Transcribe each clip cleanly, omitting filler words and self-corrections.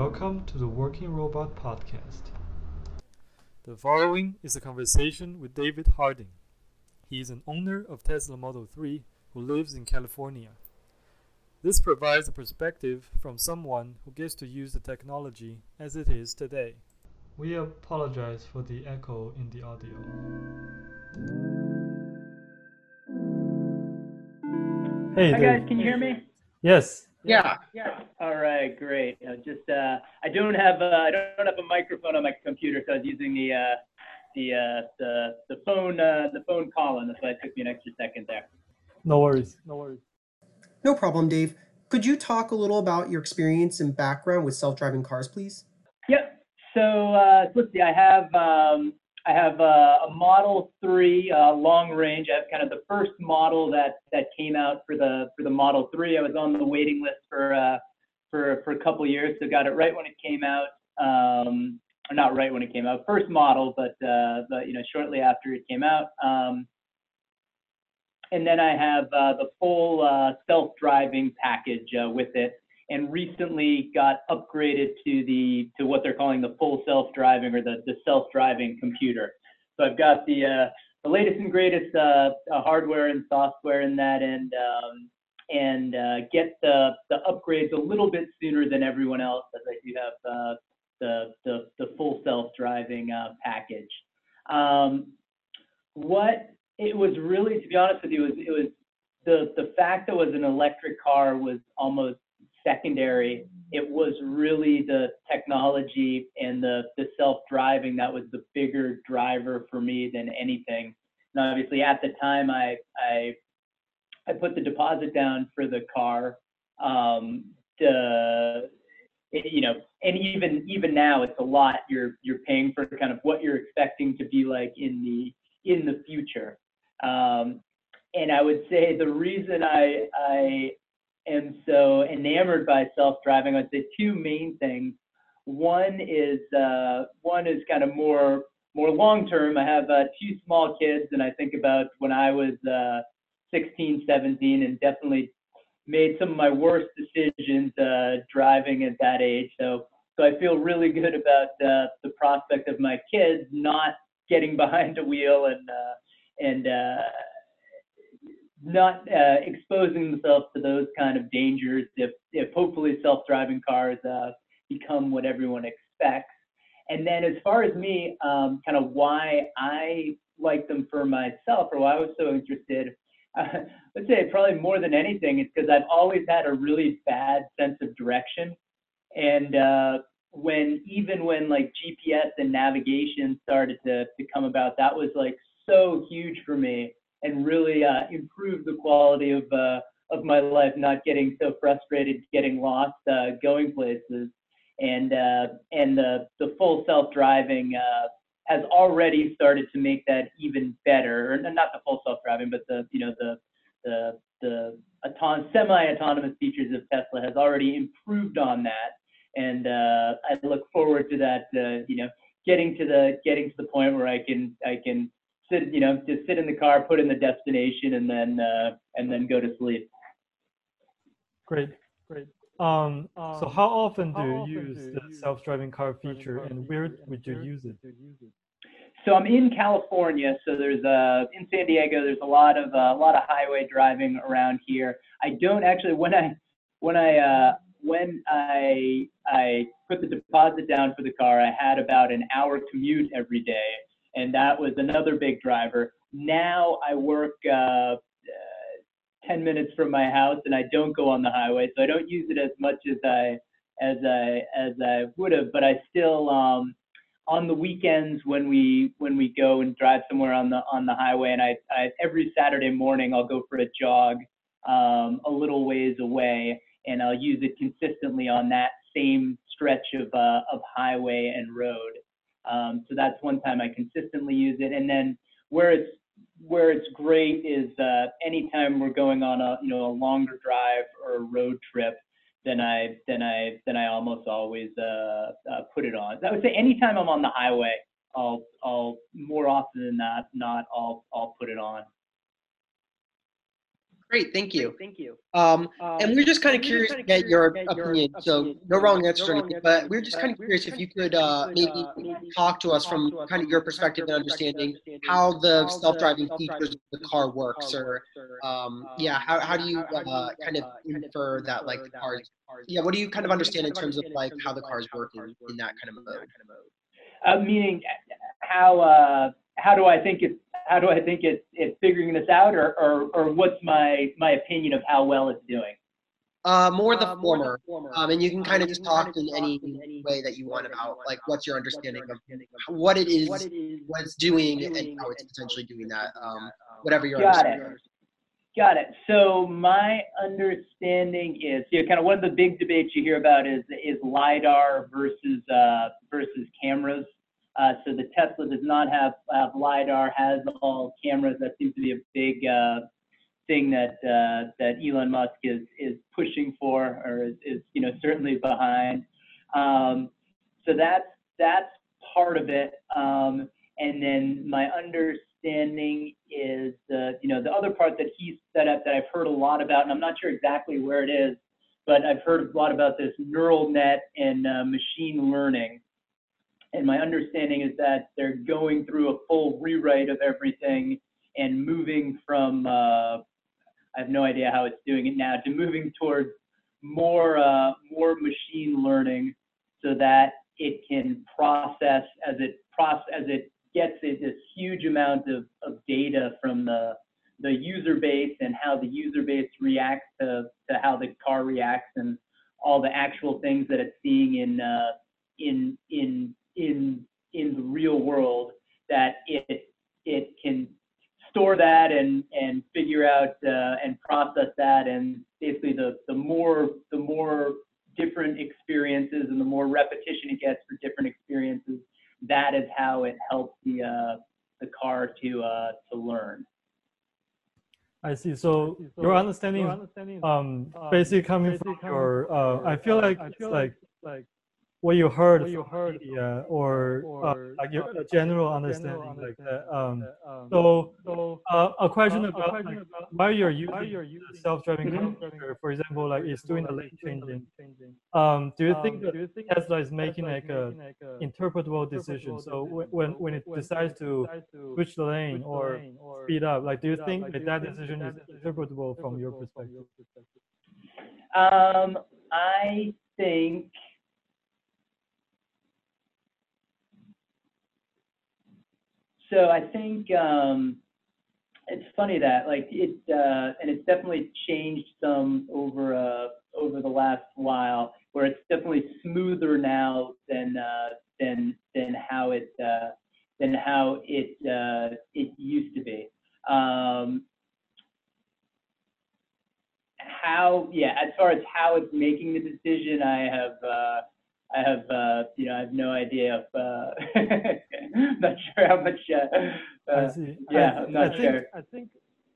welcome to the Working Robot Podcast. The following is a conversation with David Harding. He is an owner of Tesla Model 3 who lives in California. This provides a perspective from someone who gets to use the technology as it is today. We apologize for the echo in the audio. Hey, Hi guys, can you hear me? Yes. Yeah. All right, great. I don't have a microphone on my computer, so I was using the phone calling. That's why it took me an extra second there. No worries. No problem, Dave. Could you talk a little about your experience and background with self-driving cars, please? Yep. So let's see. I have a Model 3 long range. I have kind of the first model that came out for the Model 3. I was on the waiting list for a couple of years, so got it right when it came out. Or not right when it came out, first model, but shortly after it came out. And then I have the full self-driving package with it, and recently got upgraded to what they're calling the full self-driving, or the self-driving computer. So I've got the latest and greatest hardware and software in that, and get the upgrades a little bit sooner than everyone else, as I do have the full self-driving package. What it was really, to be honest with you, it was the fact that it was an electric car was almost secondary. It was really the technology and the self-driving that was the bigger driver for me than anything. And obviously at the time I put the deposit down for the car. And even now it's a lot. You're paying for kind of what you're expecting to be like in the future. And I would say the reason I am so enamored by self-driving, I'd say two main things. One is kind of more long-term. I have two small kids, and I think about when I was 16, 17, and definitely made some of my worst decisions driving at that age. So I feel really good about the prospect of my kids not getting behind a wheel and not exposing themselves to those kind of dangers if hopefully self-driving cars become what everyone expects. And then as far as me, kind of why I like them for myself, or why I was so interested, let's say probably more than anything, it's because I've always had a really bad sense of direction. And when like GPS and navigation started to come about, that was like so huge for me, and really improved the quality of my life, not getting so frustrated, getting lost, going places. And the full self-driving has already started to make that even better. Or not the full self-driving, but the semi-autonomous features of Tesla has already improved on that. And I look forward to that. Getting to the point where I can sit, just sit in the car, put in the destination, and then go to sleep. Great. So how often do you use the self-driving car feature, and where would you use it? So I'm in California. So there's in San Diego. There's a lot of highway driving around here. I don't actually when I put the deposit down for the car, I had about an hour commute every day, and that was another big driver. Now I work 10 minutes from my house, and I don't go on the highway, so I don't use it as much as I would have. But I still on the weekends when we go and drive somewhere on the highway, and I every Saturday morning I'll go for a jog a little ways away, and I'll use it consistently on that same stretch of highway and road. So that's one time I consistently use it. And then where it's great is anytime we're going on a longer drive or a road trip, then I almost always put it on. So I would say anytime I'm on the highway, I'll more often than not I'll put it on. Great, thank you. And we're just kind of curious to get your opinion. So no wrong answers or anything, but we're just kind of curious if you could maybe talk to us from kind of your perspective and understanding how the self-driving features of the car works, or yeah, how do you kind of infer that like the cars? Yeah, what do you kind of understand in terms of like how the cars work in that kind of mode? Meaning, how do I think it's figuring this out, or what's my opinion of how well it's doing? More the former, and you can kind of just talk in any way that you want about like what's your understanding of what it is, what it's doing, and how it's potentially doing that. Whatever your understanding. Got it. So my understanding is, kind of one of the big debates you hear about is LiDAR versus cameras. So the Tesla does not have LiDAR, has all cameras. That seems to be a big thing that Elon Musk is pushing for, or is certainly behind. So that's part of it. And then my understanding is the other part that he's set up that I've heard a lot about, and I'm not sure exactly where it is, but I've heard a lot about this neural net and machine learning. And my understanding is that they're going through a full rewrite of everything and moving from, I have no idea how it's doing it now, to moving towards more machine learning, so that it can process as it gets this huge amount of data from the user base, and how the user base reacts to how the car reacts, and all the actual things that it's seeing in the real world, that it can store that and figure out and process that. And basically the more different experiences and the more repetition it gets for different experiences, that is how it helps the car to learn. I see. So your understanding, basically coming from your, I feel like it's like what you heard from media, or like your general understanding like that. So a question about like, why you're using the self-driving car, for example, like it's doing the lane changing. Do you think that Tesla is making like a interpretable decision? So when it decides to switch the lane or speed up, like do you think that decision is interpretable from your perspective? I think so. I think it's funny that like it, and it's definitely changed some over the last while, where it's definitely smoother now than how it used to be. As far as how it's making the decision, I have no idea. I'm not sure how much. I see. Yeah, I'm not sure. I think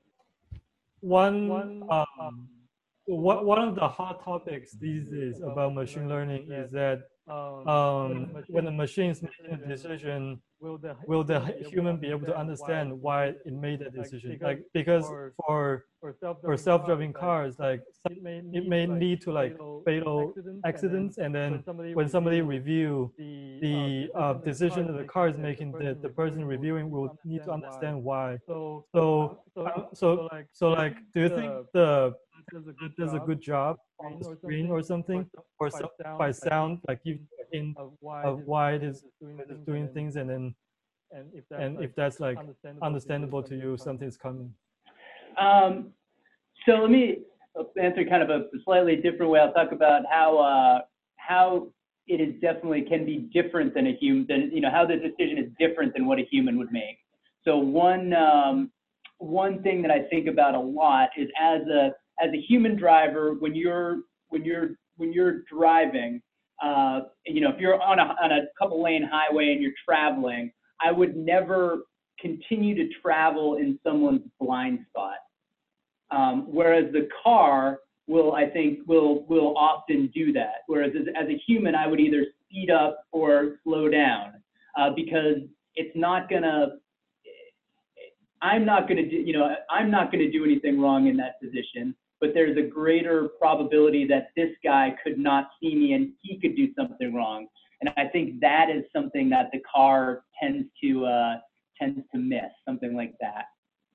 one of the hot topics these days about machine learning is that when the machine is making a decision, will the human be able to understand why it made that decision? Like, because for self-driving cars, like it may lead to like fatal accidents, and then when somebody review the decision that the car is making, the person reviewing will need to understand why. So like, do you think it does a good job on the screen or something, or by sound, like give a hint of why it is doing things, and if that's like understandable to you, something's coming? So let me answer kind of a slightly different way. I'll talk about how it is definitely can be different than a human, how the decision is different than what a human would make. So one thing that I think about a lot is as a human driver, when you're driving, if you're on a couple lane highway and you're traveling, I would never continue to travel in someone's blind spot. Whereas the car will often do that. Whereas as a human, I would either speed up or slow down, because it's not gonna, I'm not going to do, I'm not going to do anything wrong in that position, but there's a greater probability that this guy could not see me and he could do something wrong. And I think that is something that the car tends to miss, something like that.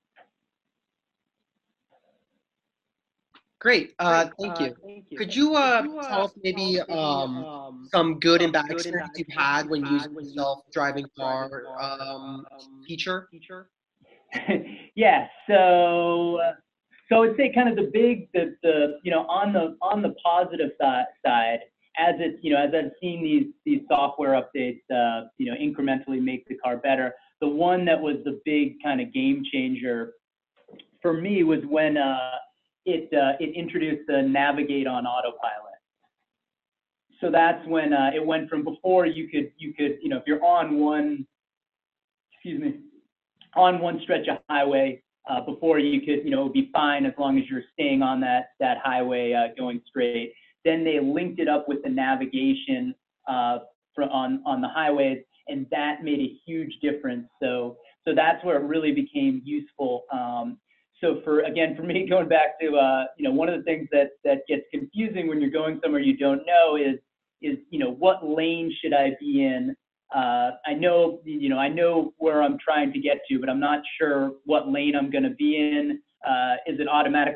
Great. Thank you. Could you tell us maybe some good and bad experience you've had when using the self-driving car feature? Yeah. So I would say kind of on the positive side, as I've seen these software updates, incrementally make the car better. The one that was the big kind of game changer for me was when it introduced the Navigate on Autopilot. So that's when it went from before you could if you're on one stretch of highway, before you could it would be fine as long as you're staying on that highway going straight. Then they linked it up with the navigation on the highways, and that made a huge difference. So that's where it really became useful. So for me, going back to one of the things that gets confusing when you're going somewhere you don't know is what lane should I be in? I know where I'm trying to get to, but I'm not sure what lane I'm going to be in. Is it automatic?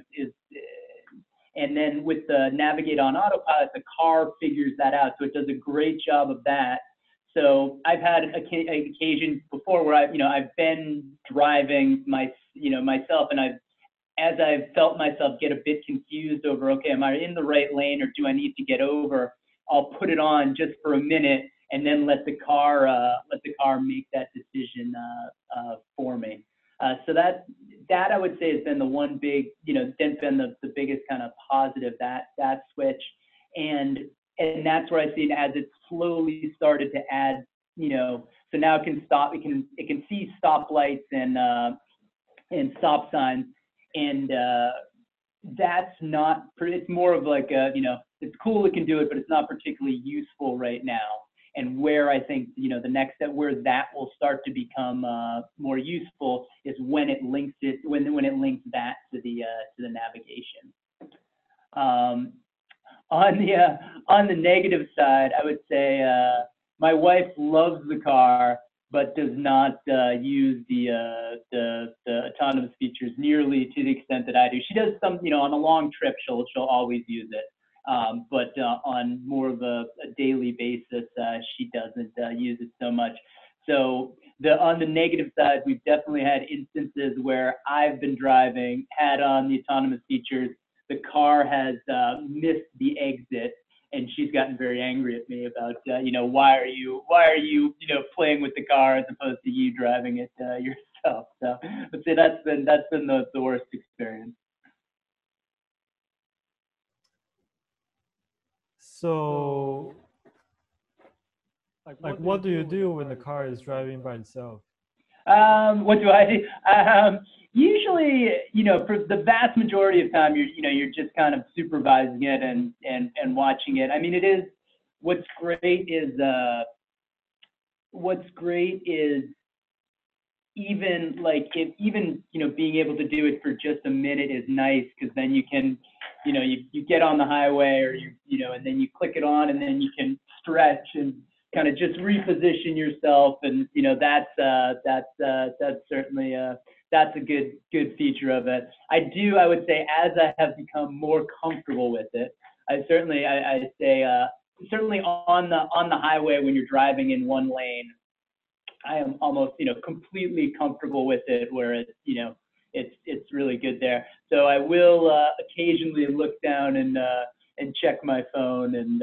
And then with the Navigate on Autopilot, the car figures that out, so it does a great job of that. So I've had occasions before where I've been driving myself, and as I've felt myself get a bit confused over, okay, am I in the right lane or do I need to get over? I'll put it on just for a minute and then let the car make that decision for me. So that I would say has been the one big, been the biggest kind of positive, that switch. And that's where I see it as it slowly started to add, so now it can stop, it can see stoplights and stop signs, and that's not, it's more of like it's cool, it can do it, but it's not particularly useful right now. And where I think the next step where that will start to become more useful is when it links that to the navigation. On the negative side, I would say my wife loves the car, but does not use the autonomous features nearly to the extent that I do. She does some, on a long trip, she'll always use it. But on more of a daily basis, she doesn't use it so much. So on the negative side, we've definitely had instances where I've been driving, had on the autonomous features, the car has missed the exit, and she's gotten very angry at me about, why are you playing with the car as opposed to you driving it yourself. So I'd say that's been the worst experience. So, like, what do you do when the car is driving by itself? What do I do? Usually, for the vast majority of time, you're just kind of supervising it and watching it. I mean, what's great is even being able to do it for just a minute is nice, because then you can, you get on the highway, or and then you click it on, and then you can stretch and kind of just reposition yourself, and that's certainly that's a good feature of it. I would say, as I have become more comfortable with it, I'd say certainly on the highway when you're driving in one lane, I am almost completely comfortable with it, where it's really good there. So I will occasionally look down and check my phone and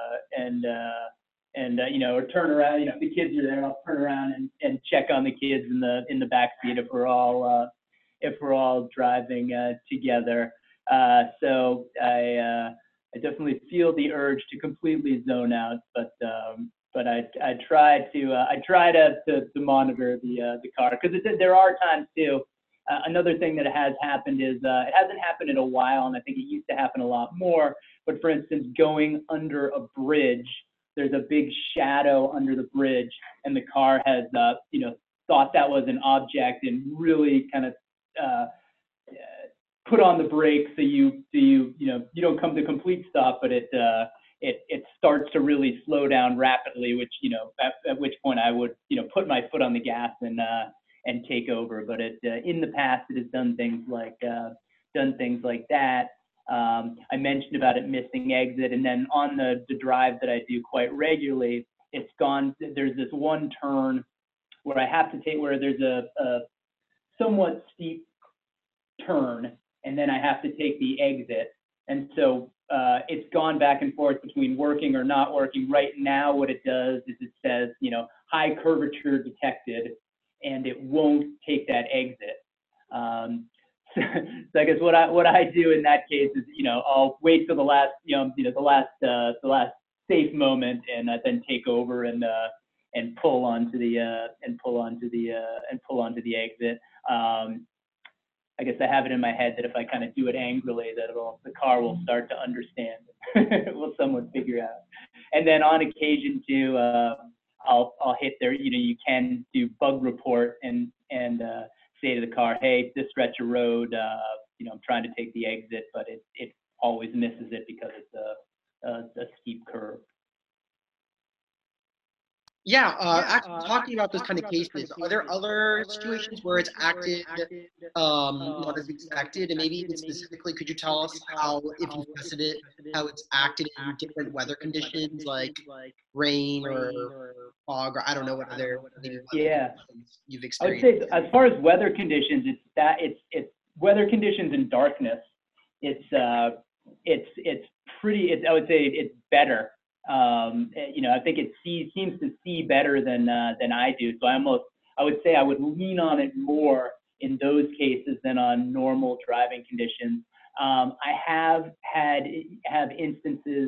or turn around. If the kids are there, I'll turn around and check on the kids in the back seat if we're all driving together. So I definitely feel the urge to completely zone out, but I try to monitor the car, because there are times too. Another thing that has happened is it hasn't happened in a while, and I think it used to happen a lot more. But for instance, going under a bridge, there's a big shadow under the bridge, and the car has thought that was an object and really kind of put on the brakes so you don't come to complete stop, but it starts to really slow down rapidly, which at which point I would put my foot on the gas and take over. But in the past it has done things like that. I mentioned about it missing exit, and then on the drive that I do quite regularly, it's gone. There's this one turn where I have to take where there's a somewhat steep turn, and then I have to take the exit. And so it's gone back and forth between working or not working. Right now, what it does is it says, high curvature detected, and it won't take that exit. So I guess what I do in that case is, I'll wait till the last, the last safe moment, and then take over and pull onto the exit. I guess I have it in my head that if I kind of do it angrily, that the car will start to understand. Will someone figure out? And then on occasion too, I'll hit there. You can do bug report and say to the car, hey, this stretch of road, I'm trying to take the exit, but it always misses it because it's a steep curve. Yeah, actually talking about those kind of cases, are there other situations where it's acted not as expected? And maybe even specifically, could you tell us how, if you tested it, how it's acted in different weather conditions like rain or fog, or I don't know what other conditions you've experienced? I would say as far as weather conditions, it's weather conditions and darkness. It's pretty. I would say it's better. I think it seems to see better than I do. So I would say I would lean on it more in those cases than on normal driving conditions. I have instances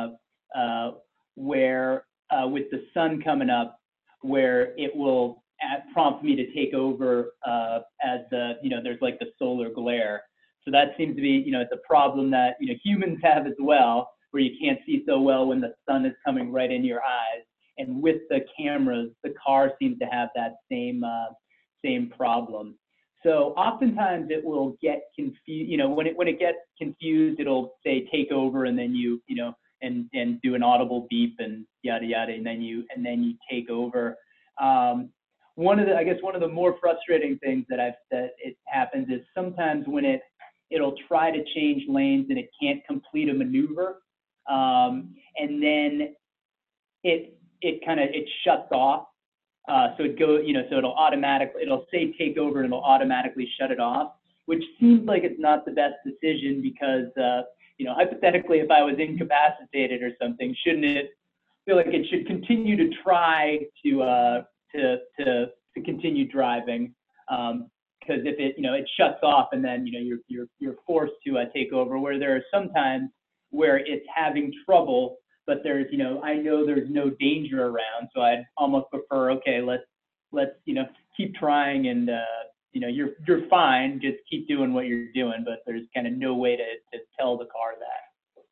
where with the sun coming up, where it will prompt me to take over as there's like the solar glare. So that seems to be it's a problem that humans have as well, where you can't see so well when the sun is coming right in your eyes. And with the cameras, the car seems to have that same problem. So oftentimes it will get confused. When it gets confused, it'll say take over, and then and do an audible beep and yada yada, and then you take over. One of the more frustrating things that it happens is sometimes when it'll try to change lanes and it can't complete a maneuver. And then it shuts off. So it'll say take over and it'll automatically shut it off, which seems like it's not the best decision because, hypothetically, if I was incapacitated or something, shouldn't it feel like it should continue to try to continue driving? Because if it shuts off and then, you're forced to take over, where there are some times where it's having trouble, but there's, I know there's no danger around, so I'd almost prefer, okay, let's keep trying, and you're fine, just keep doing what you're doing, but there's kind of no way to tell the car that.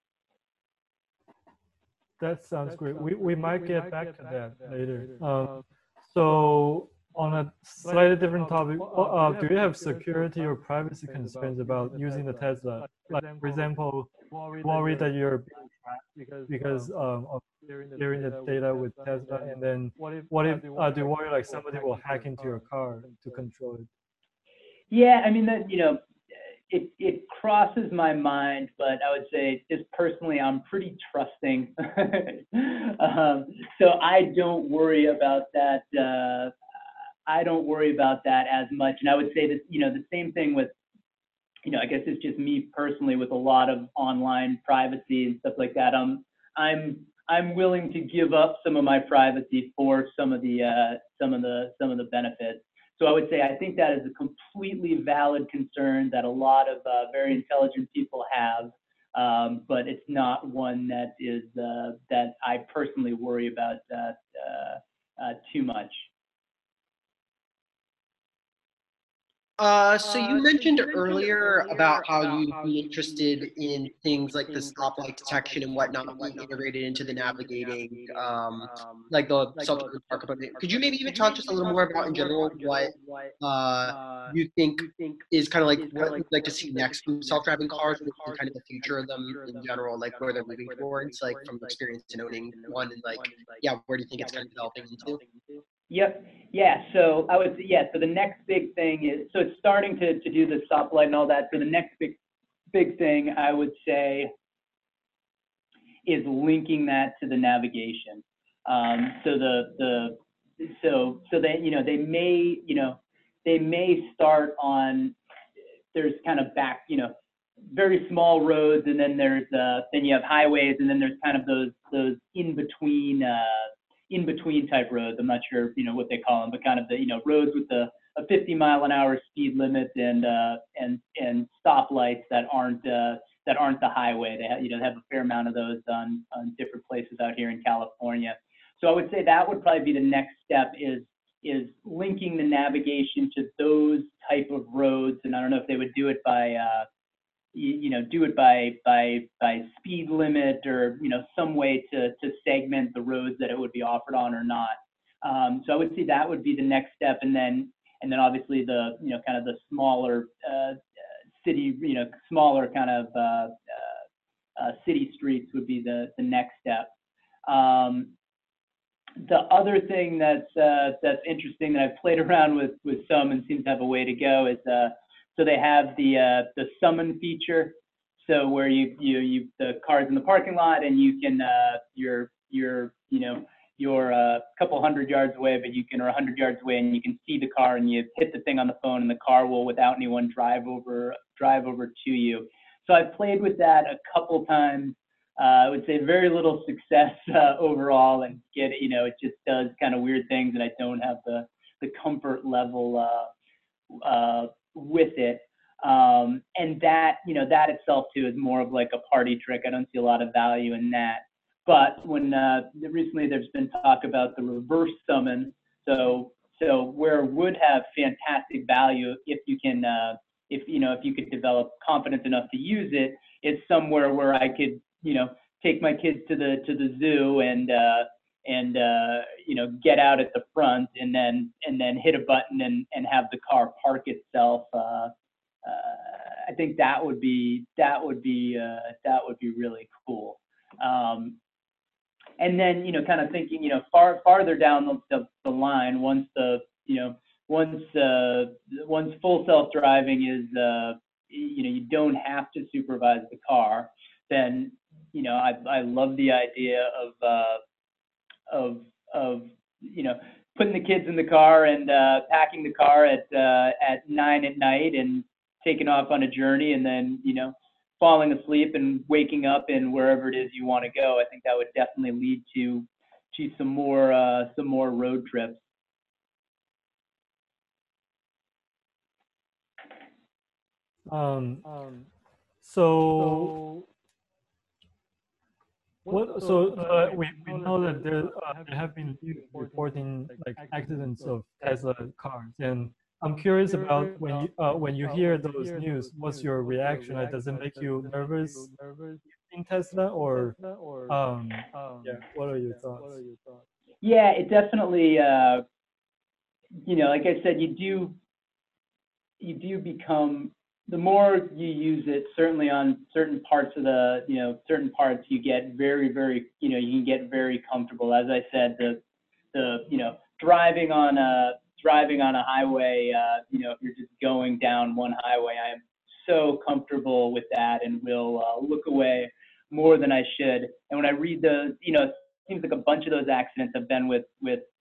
That sounds great. We might get back to that later. So on a slightly different topic, do you have security or privacy concerns about using the Tesla? Like, for example, worry that you're being tracked because of sharing the data with Tesla, and then what if do you worry like somebody will hack into your car to control it? Yeah, I mean that it crosses my mind, but I would say just personally, I'm pretty trusting, so I don't worry about that. I don't worry about that as much, and I would say that the same thing with I guess it's just me personally with a lot of online privacy and stuff like that. I'm willing to give up some of my privacy for some of the benefits. So I would say I think that is a completely valid concern that a lot of very intelligent people have, but it's not one that is that I personally worry about too much. So you mentioned earlier about how you'd be interested in things like the stoplight detection and whatnot being integrated into the navigating, like the self-driving car component. Could you maybe even talk just a little more about in general what you think is kind of like what you'd like to see next from self-driving cars and kind of the future of them in general, like where they're moving towards, like from experience in owning one and like, yeah, where do you think it's kind of developing into? Yep. Yeah. So I would. Yeah. So the next big thing is, so it's starting to do the stoplight and all that. So the next big thing I would say is linking that to the navigation. So so that they may start on, there's kind of very small roads, and then then you have highways, and then there's kind of those in between type roads. I'm not sure what they call them, but kind of the roads with a 50-mile-an-hour speed limit and stoplights that aren't the highway. They have a fair amount of those on different places out here in California. So I would say that would probably be the next step, is linking the navigation to those type of roads. And I don't know if they would do it by by speed limit, or some way to segment the roads that it would be offered on or not. So I would say that would be the next step, and then obviously the kind of the smaller city, smaller kind of city streets would be the next step. The other thing that's interesting that I've played around with some and seems to have a way to go is so they have the summon feature. So where the car's in the parking lot, and you can you're a couple hundred yards away, but or 100 yards away, and you can see the car, and you hit the thing on the phone, and the car will, without anyone, drive over to you. So I've played with that a couple times. I would say very little success overall, and it just does kind of weird things, and I don't have the comfort level with it. And that that itself too is more of like a party trick. I don't see a lot of value in that. But when recently there's been talk about the reverse summon, so where it would have fantastic value if you can if you could develop confidence enough to use it, it's somewhere where I could take my kids to the zoo and get out at the front, and then hit a button and have the car park itself. I think that would be really cool. And then kind of thinking farther down the line, once full self-driving is you don't have to supervise the car, then I love the idea of putting the kids in the car and packing the car at 9 at night and taking off on a journey, and then falling asleep and waking up in wherever it is you want to go. I think that would definitely lead to some more road trips. So we know that there have been reporting like accidents of Tesla cars, and I'm curious about when you hear those news, what's your reaction? Like, does it make you nervous in Tesla, or yeah, what are your thoughts? Yeah, it definitely like I said, you do become, the more you use it, certainly on certain parts of certain parts, you get very, very, you can get very comfortable. As I said, the driving on a highway, if you're just going down one highway, I am so comfortable with that, and will look away more than I should. And when I read it seems like a bunch of those accidents have been with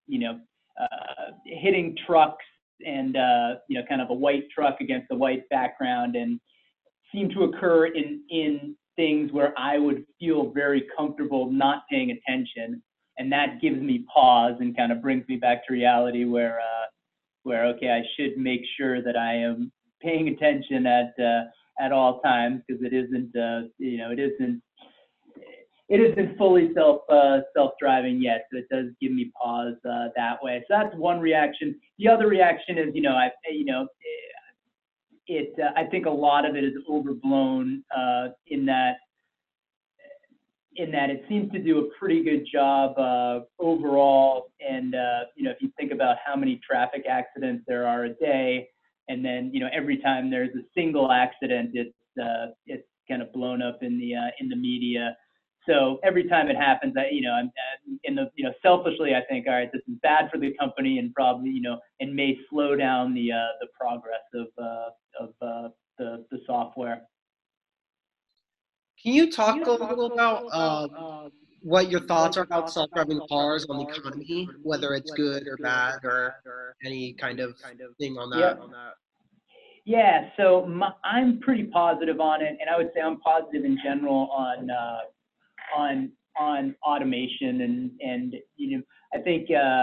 hitting trucks, and kind of a white truck against a white background, and seem to occur in things where I would feel very comfortable not paying attention, and that gives me pause and kind of brings me back to reality, where okay, I should make sure that I am paying attention at all times, because it isn't fully self-driving yet, so it does give me pause that way. So that's one reaction. The other reaction is, I think a lot of it is overblown in that it seems to do a pretty good job overall. And if you think about how many traffic accidents there are a day, and then every time there's a single accident, it's kind of blown up in the media. So every time it happens, selfishly, I think, all right, this is bad for the company, and probably and may slow down the progress of the software. Can you talk a little about what your thoughts are about self-driving cars on the economy, whether it's good or bad, or any kind of thing on that? Yeah, so I'm pretty positive on it, and I would say I'm positive in general on automation, and I think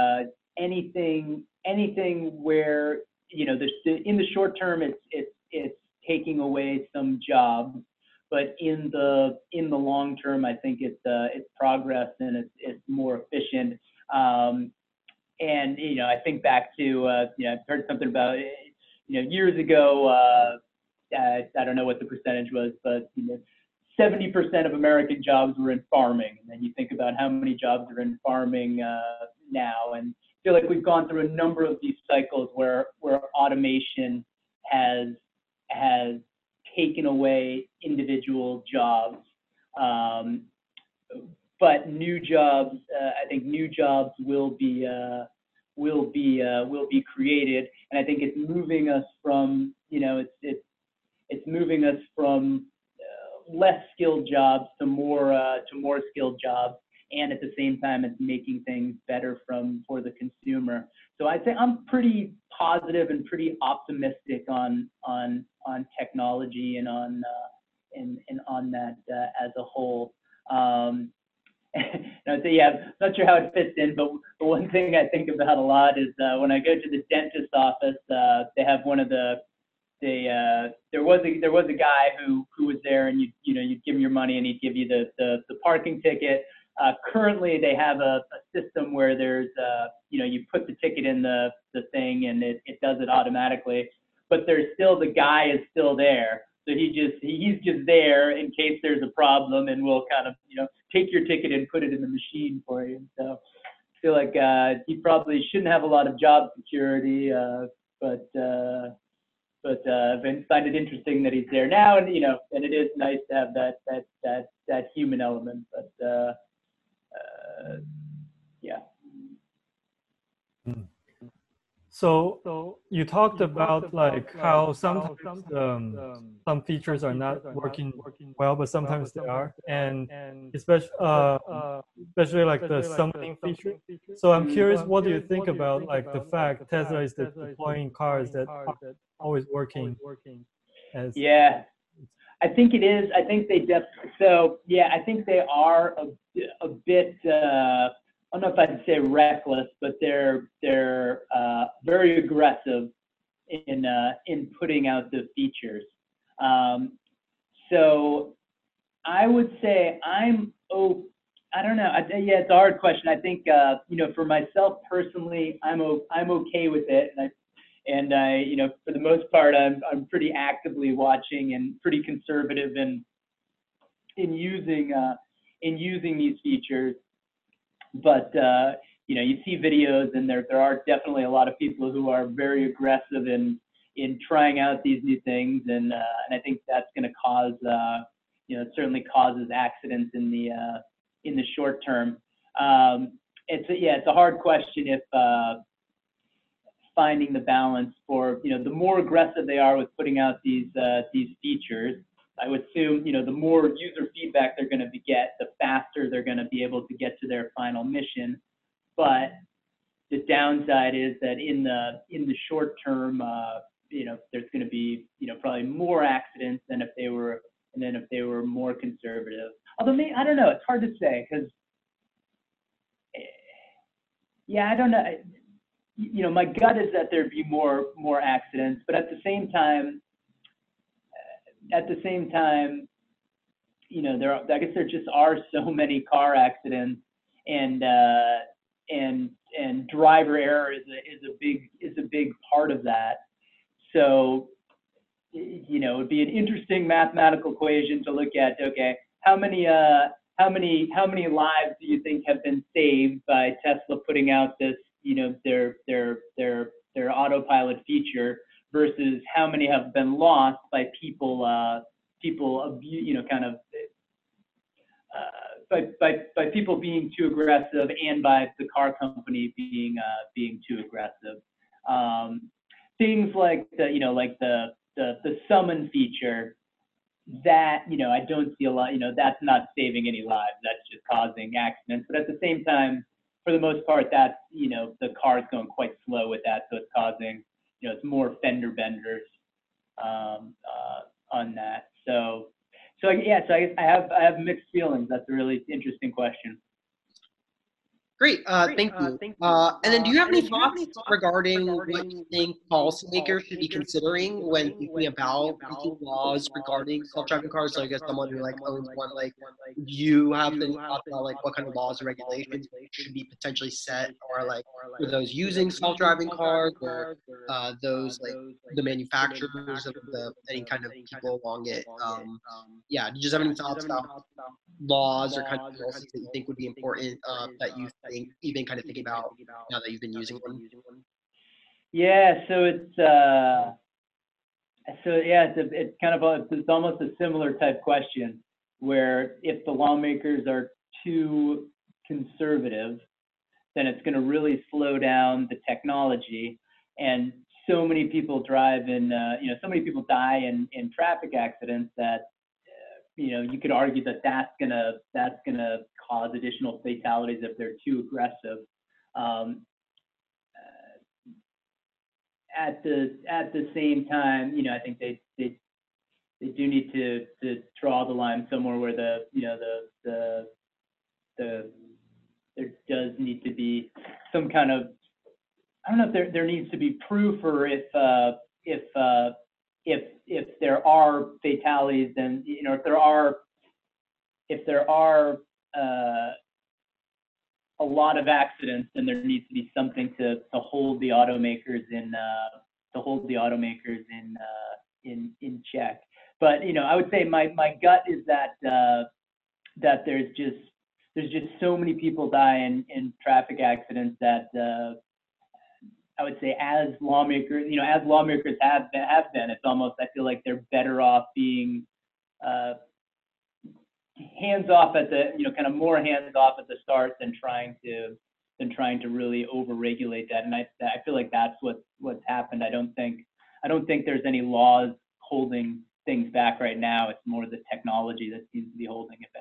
anything where in the short term it's taking away some jobs, but in the long term I think it's progress, and it's more efficient. And I think back to I've heard something about years ago, I don't know what the percentage was, but 70% of American jobs were in farming, and then you think about how many jobs are in farming now, and I feel like we've gone through a number of these cycles where automation has taken away individual jobs, but new jobs, I think new jobs will be created, and I think it's moving us from it's moving us from less skilled jobs to more skilled jobs, and at the same time it's making things better for the consumer. So I'd say I'm pretty positive and pretty optimistic on technology and on that as a whole. I'd say, yeah, not sure how it fits in, but one thing I think about a lot is when I go to the dentist's office, they have one of the there was a guy who was there, and you'd give him your money and he'd give you the parking ticket. Currently, they have a system where there's you put the ticket in the thing and it does it automatically, but there's still the guy is still there. So he's just there in case there's a problem, and we'll kind of take your ticket and put it in the machine for you. So I feel like he probably shouldn't have a lot of job security, but I find it interesting that he's there now, and and it is nice to have that human element. But yeah. So you talked about like how sometimes some features are not working well, but sometimes they are, and especially like the summoning feature. So I'm curious, what do you think about like the fact Tesla is deploying cars that are always working? Yeah, I think it is. I think they definitely. So yeah, I think they are a bit. I don't know if I'd say reckless, but they're very aggressive in putting out the features. So I would say I don't know. Yeah, it's a hard question. I think for myself personally, I'm okay with it, and I for the most part I'm pretty actively watching and pretty conservative in using these features. But you see videos, and there are definitely a lot of people who are very aggressive in trying out these new things, and I think that's going to cause it certainly causes accidents in the short term. It's a hard question if finding the balance for the more aggressive they are with putting out these features. I would assume, the more user feedback they're going to get, the faster they're going to be able to get to their final mission. But the downside is that in the short term, there's going to be, probably more accidents than if they were more conservative. Although I don't know, it's hard to say, because I don't know. My gut is that there'd be more accidents, but at the same time, I guess there just are so many car accidents, and driver error is a big part of that. So it would be an interesting mathematical equation to look at. Okay, how many lives do you think have been saved by Tesla putting out this, their autopilot feature versus how many have been lost by people, by people being too aggressive and by the car company being too aggressive. Things like the summon feature, that I don't see a lot. That's not saving any lives. That's just causing accidents. But at the same time, for the most part, that's the car's going quite slow with that, so it's causing it's more fender benders on that. So I have mixed feelings. That's a really interesting question. Great, thank you. And then do you have any thoughts regarding what you think policymakers should be considering when thinking about making laws regarding self-driving cars? So I guess someone who owns one, do you have any thoughts about what kind of laws or regulations should be potentially set, or for those using self-driving cars, or those the manufacturers of any kind of people along it? Yeah, do you just have any thoughts about laws or kind of policies that you think would be important that you've been kind of thinking about now that you've been using one? Yeah, so it's it's almost a similar type question, where if the lawmakers are too conservative, then it's going to really slow down the technology, and so many people drive in so many people die in traffic accidents that you could argue that that's gonna cause additional fatalities if they're too aggressive. At the same time, I think they do need to draw the line somewhere where there does need to be some kind of, I don't know if there needs to be proof, or if there are fatalities, then if there are a lot of accidents, then there needs to be something to hold the automakers in check. But I would say my gut is that there's just so many people die in traffic accidents that I would say as lawmakers have been, it's almost, I feel like they're better off being hands off at the kind of more hands off at the start than trying to really over-regulate that. And I feel like that's what's happened. I don't think there's any laws holding things back right now. It's more the technology that seems to be holding it back.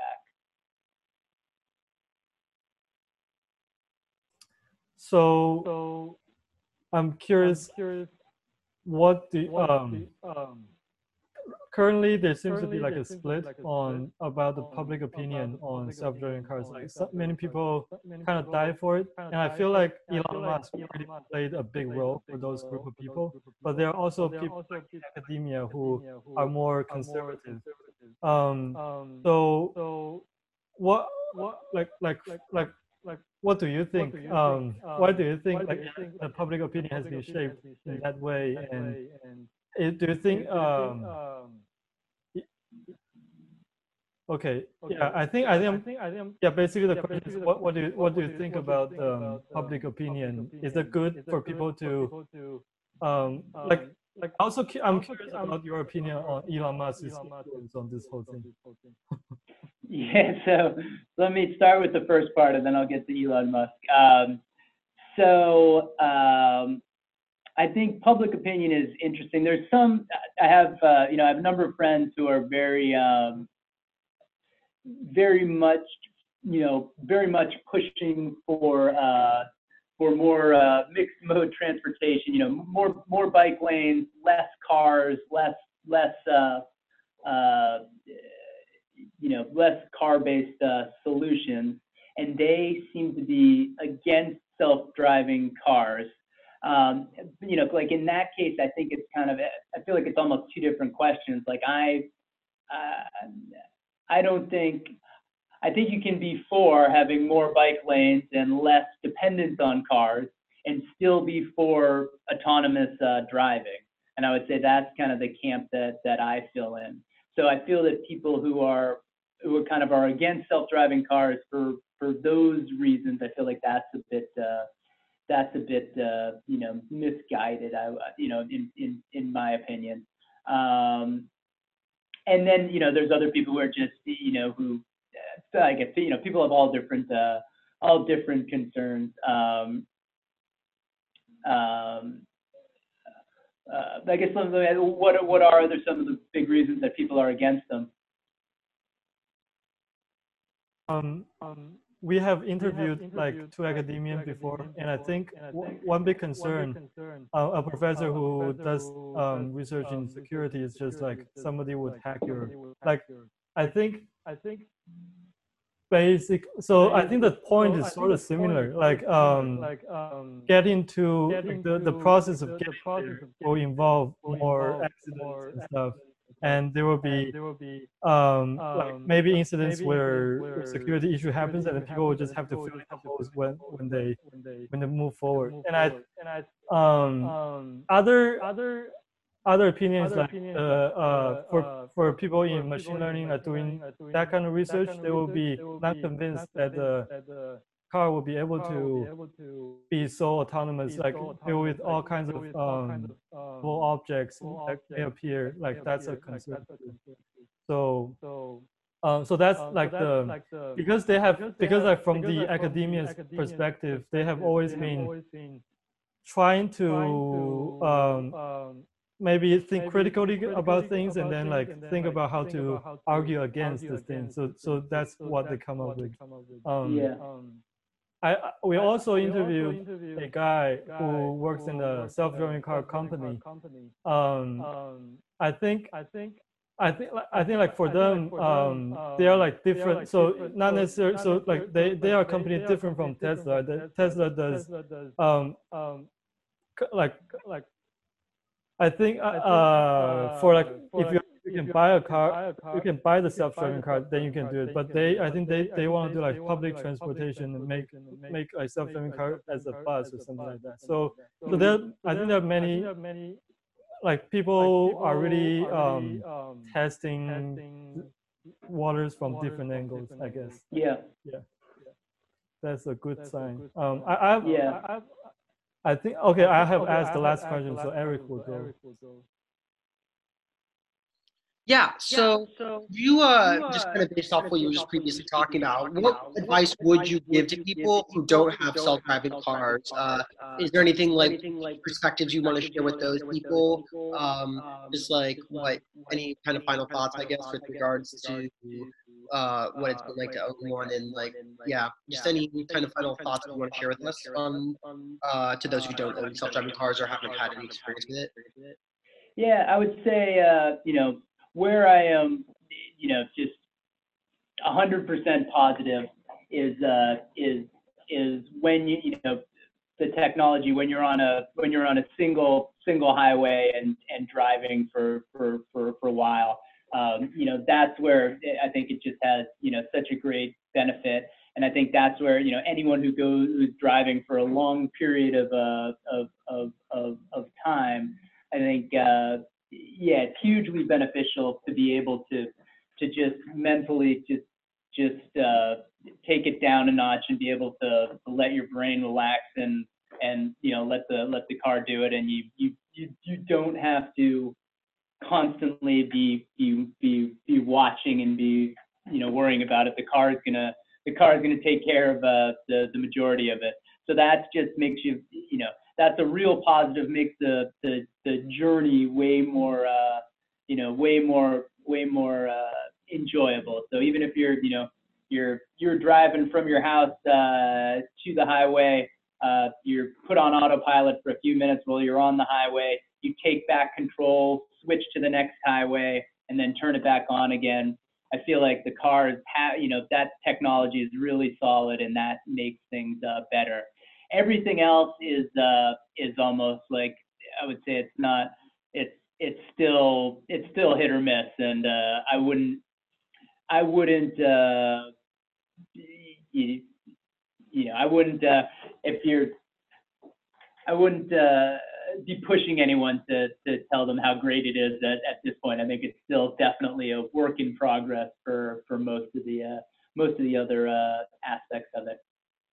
So I'm curious, what currently there seems to be a split on about the public opinion on self-driving cars. Many people kind of die for it, and I feel like Elon Musk really played a big role for those group of people. But there are also people in academia who are more conservative. So what what do you think? Why do you think the public opinion has been shaped in that way? And do you think? Okay. Yeah, I think. Yeah, basically the question is, what do you think about public opinion? Is it good for people to Also, I'm curious about your opinion on Elon Musk's influence on this whole thing. Yeah, so let me start with the first part, and then I'll get to Elon Musk. I think public opinion is interesting. There's I have a number of friends who are very much pushing for more mixed mode transportation. More bike lanes, less cars, less car-based solutions, and they seem to be against self-driving cars. Like in that case, I think it's I feel like it's almost two different questions. Like I think you can be for having more bike lanes and less dependence on cars and still be for autonomous driving. And I would say that's kind of the camp that I feel in. So I feel that people who are kind of are against self-driving cars for those reasons, I feel like that's a bit misguided. In my opinion. And then there's other people who are just who I guess people have all different concerns. I guess what are some of the big reasons that people are against them? We have interviewed like two academians before, and I think one big concern, a professor who does research in security is just like somebody would hack your, like, I think basic. So I think the point is sort of similar. Like getting to the process of getting there will involve more accidents and stuff, and there will be like maybe incidents where security issue happens, and then people will just have to fill in the holes when they move forward. And other opinions like for people in machine learning are doing that kind of research, they will be not convinced that the car will be able to be so autonomous, like deal with all kinds of objects that may appear. Like that's a concern. So that's like because like from the academia's perspective, they have always been trying to maybe think critically about things and then like think about how to argue against this thing. So that's what they come up with. We also interviewed a guy who works in a self-driving car company. I think like for them, they are like different. So not necessarily. So like they are a company different from Tesla. Tesla does like I think for like if you can buy a car, you can buy the self-driving car, then you can do it. But I think they want to do like public transportation and make like self-driving car as a bus or something like that. So I think there are many like people are really testing waters from different angles, I guess. Yeah. That's a good sign. I think, okay, I have asked the last question, so Eric will go. Yeah, so you just kind of based off what you were just previously talking about, what advice would you give to people who don't have self-driving cars? Is there anything like perspectives you want to share with those people? Just like any kind of final thoughts, I guess, with regards to what it's been like to own one, and like, yeah, just any kind of final thoughts you want to share with us to those who don't own self-driving cars or haven't had any experience with it? Yeah, I would say, where I am, just 100% positive is when the technology, when you're on a single highway and driving for a while, that's where I think it just has such a great benefit. And I think that's where anyone who's driving for a long period of time, I think it's hugely beneficial to be able to just mentally just take it down a notch and be able to let your brain relax and let the car do it, and you don't have to constantly be watching and be worrying about it. The car is gonna take care of the majority of it. So that just makes that's a real positive, makes the journey way more enjoyable. So even if you're driving from your house to the highway, you're put on autopilot for a few minutes while you're on the highway, you take back control, switch to the next highway, and then turn it back on again. I feel like the cars that technology is really solid, and that makes things better. Everything else is almost like, I would say it's still hit or miss, and I wouldn't be pushing anyone to tell them how great it is at this point. I think it's still definitely a work in progress for most of the other aspects of it.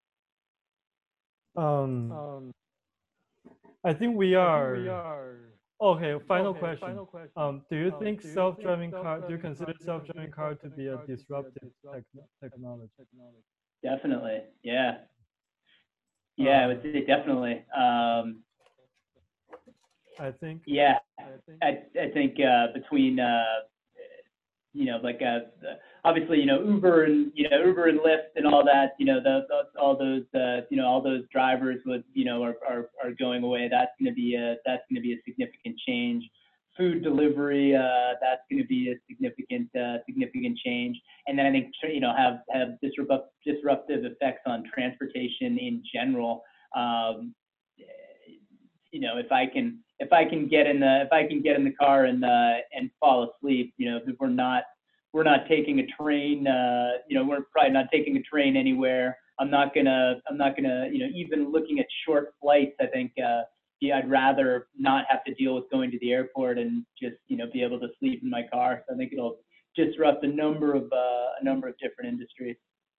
I think we are. Okay, final question. Do you think self-driving car? Do you consider self-driving car to be a disruptive technology? Definitely, yeah. Yeah, I would say definitely. I think. Yeah, I think between like obviously Uber and Lyft and all that, all those drivers would are going away. That's going to be a significant change. Food delivery, that's going to be a significant change. And then I think have disruptive effects on transportation in general. If I can get in the car and fall asleep, if we're not taking a train, we're probably not taking a train anywhere. I'm not gonna even looking at short flights. I think I'd rather not have to deal with going to the airport and just be able to sleep in my car. So I think it'll disrupt a number of different industries.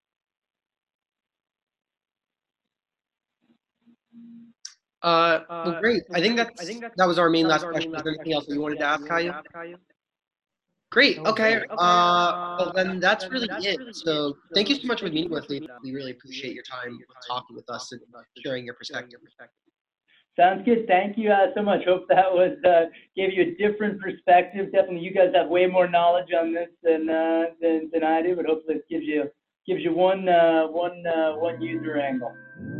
Well, great. I think that was our main last question. Is there anything else that you wanted to ask, Caillou? Great. Okay. Well, then that's really it. So thank you so much for meeting with us. We really appreciate your time talking with us and sharing your perspective. Sounds good. Thank you so much. Hope that was gave you a different perspective. Definitely, you guys have way more knowledge on this than I do, but hopefully it gives you one user angle.